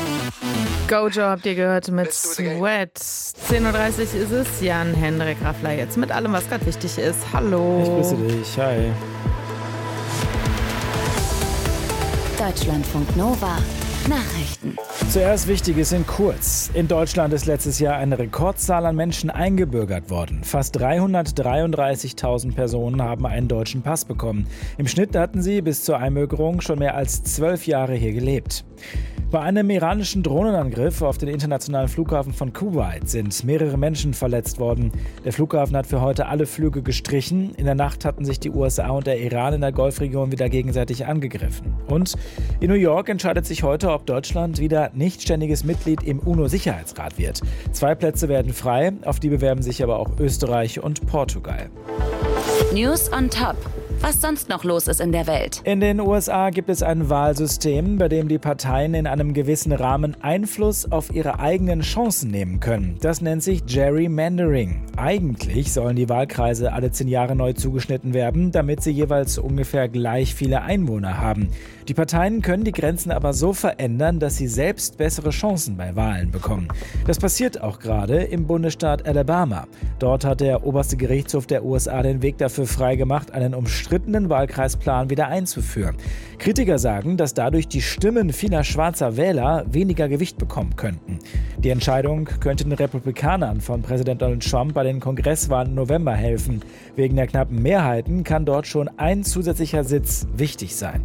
Gojo habt ihr gehört mit Sweat. 10.30 Uhr ist es. Jan-Hendrik Raffler jetzt mit allem, was gerade wichtig ist. Hallo. Ich grüße dich. Hi. Deutschlandfunk Nova. Nachrichten. Zuerst Wichtiges in kurz. In Deutschland ist letztes Jahr eine Rekordzahl an Menschen eingebürgert worden. Fast 333.000 Personen haben einen deutschen Pass bekommen. Im Schnitt hatten sie bis zur Einbürgerung schon mehr als 12 Jahre hier gelebt. Bei einem iranischen Drohnenangriff auf den internationalen Flughafen von Kuwait sind mehrere Menschen verletzt worden. Der Flughafen hat für heute alle Flüge gestrichen. In der Nacht hatten sich die USA und der Iran in der Golfregion wieder gegenseitig angegriffen. Und in New York entscheidet sich heute, ob Deutschland wieder nichtständiges Mitglied im UNO-Sicherheitsrat wird. 2 Plätze werden frei, auf die bewerben sich aber auch Österreich und Portugal. News on Top. Was sonst noch los ist in der Welt. In den USA gibt es ein Wahlsystem, bei dem die Parteien in einem gewissen Rahmen Einfluss auf ihre eigenen Chancen nehmen können. Das nennt sich Gerrymandering. Eigentlich sollen die Wahlkreise alle 10 Jahre neu zugeschnitten werden, damit sie jeweils ungefähr gleich viele Einwohner haben. Die Parteien können die Grenzen aber so verändern, dass sie selbst bessere Chancen bei Wahlen bekommen. Das passiert auch gerade im Bundesstaat Alabama. Dort hat der oberste Gerichtshof der USA den Weg dafür freigemacht, einen umstrittenen Wahlkreisplan wieder einzuführen. Kritiker sagen, dass dadurch die Stimmen vieler schwarzer Wähler weniger Gewicht bekommen könnten. Die Entscheidung könnte den Republikanern von Präsident Donald Trump bei den Kongresswahlen im November helfen. Wegen der knappen Mehrheiten kann dort schon ein zusätzlicher Sitz wichtig sein.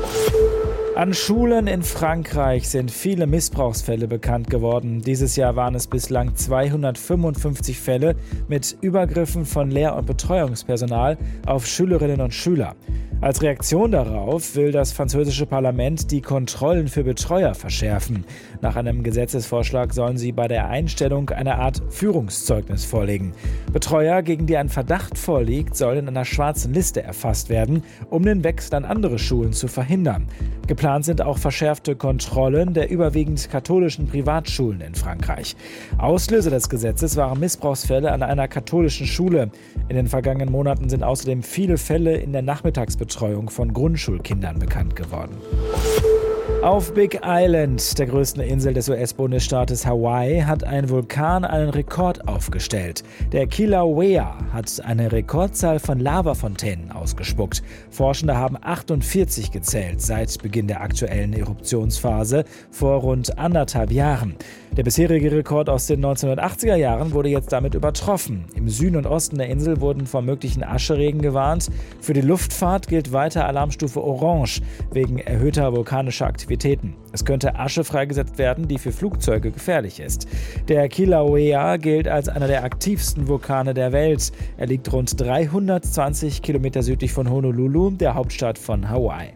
An Schulen in Frankreich sind viele Missbrauchsfälle bekannt geworden. Dieses Jahr waren es bislang 255 Fälle mit Übergriffen von Lehr- und Betreuungspersonal auf Schülerinnen und Schüler. Als Reaktion darauf will das französische Parlament die Kontrollen für Betreuer verschärfen. Nach einem Gesetzesvorschlag sollen sie bei der Einstellung eine Art Führungszeugnis vorlegen. Betreuer, gegen die ein Verdacht vorliegt, sollen in einer schwarzen Liste erfasst werden, um den Wechsel an andere Schulen zu verhindern. Geplant sind auch verschärfte Kontrollen der überwiegend katholischen Privatschulen in Frankreich. Auslöser des Gesetzes waren Missbrauchsfälle an einer katholischen Schule. In den vergangenen Monaten sind außerdem viele Fälle in der Nachmittagsbetreuung von Grundschulkindern bekannt geworden. Auf Big Island, der größten Insel des US-Bundesstaates Hawaii, hat ein Vulkan einen Rekord aufgestellt. Der Kilauea hat eine Rekordzahl von Lavafontänen ausgespuckt. Forschende haben 48 gezählt seit Beginn der aktuellen Eruptionsphase vor rund 1,5 Jahren. Der bisherige Rekord aus den 1980er Jahren wurde jetzt damit übertroffen. Im Süden und Osten der Insel wurden vor möglichen Ascheregen gewarnt. Für die Luftfahrt gilt weiter Alarmstufe Orange wegen erhöhter vulkanischer Aktivitäten. Es könnte Asche freigesetzt werden, die für Flugzeuge gefährlich ist. Der Kilauea gilt als einer der aktivsten Vulkane der Welt. Er liegt rund 320 Kilometer südlich von Honolulu, der Hauptstadt von Hawaii.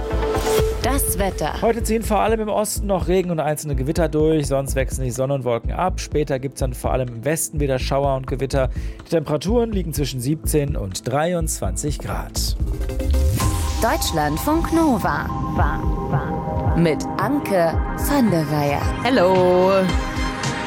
Das Wetter. Heute ziehen vor allem im Osten noch Regen und einzelne Gewitter durch, sonst wechseln die Sonne und Wolken ab. Später gibt es dann vor allem im Westen wieder Schauer und Gewitter. Die Temperaturen liegen zwischen 17 und 23 Grad. Deutschlandfunk Nova. Mit Anke van der Weyer. Hello.